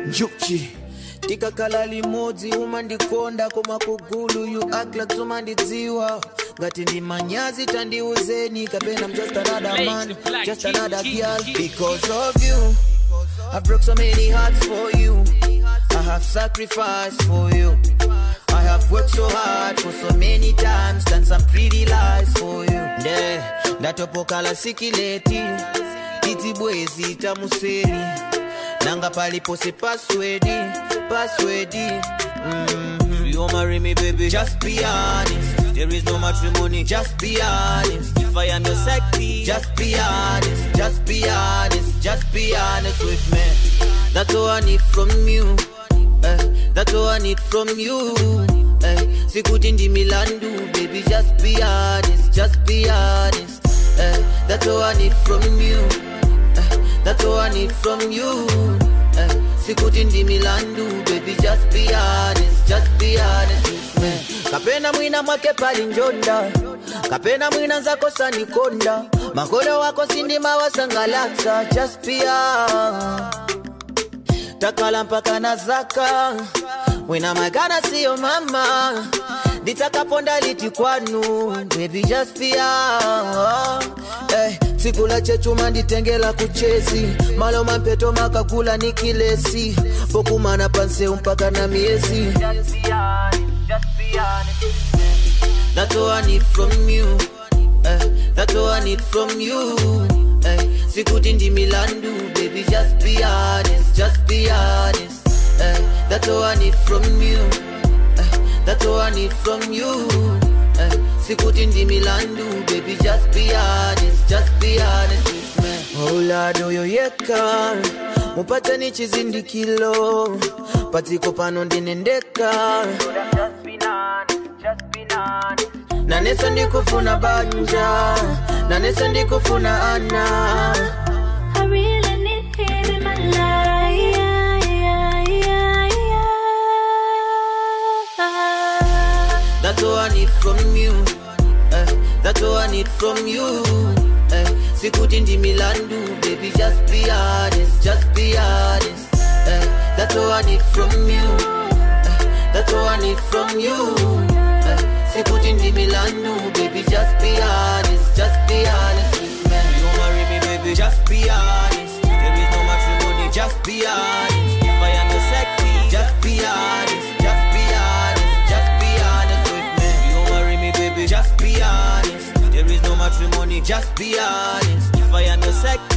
Njuchi tika kala limodzi umandikonda koma kugulu you act like somandidziwa ngati ndi manyazi tandiuzeni kapena I'm just another man just another girl because of you I broke so many hearts for you I have sacrificed for you I have worked so hard for so many times done some pretty lies for you ndatopoka la sikileti titibwezi tamuseri nanga palipo se password You marry me baby just be honest There is no matrimony just be honest If I am your sexy just be honest Just be honest Just be honest with me That's all I need from you That's all I need from you Sikutindi milandu baby just be honest Just be honest That's all I need from you That's all I need from you Sikutindi milandu baby just be honest with me Kapena mwina mwake pali njonda Kapena mwina zako sanikonda Makolo wako sindi mawasangalaksa Just be honest Takala mpaka na zaka Wina magana siyo mama Ditakaponda liti kwanu Baby just be Sikula chechuma nditengela kuchezi Maloma mpeto makakula nikilesi Pokumana panse mpaka na miezi Just be honest That's all I need from you That's all I need from you Sikutindi milandu baby just be honest That's all I need from you That's all I need from you Sikutindi milandu baby just be honest with me Ola doyo yeka Mupata ni chizindikilo Patiko pano ndinendeka Just be honest Nanesa ndikufuna banja Nanesa ndikufuna ana I really need him in my life That's all I need from you That's all I need from you Sikutindi milandu baby just be honest That's all I need from you That's all I need from you Sikutindi milandu baby just be honest with me You marry me baby just be honest There is no matrimony just be honest If I am your sexy just be honest with me You marry me baby just be honest There is no matrimony just be honest If I am your sexy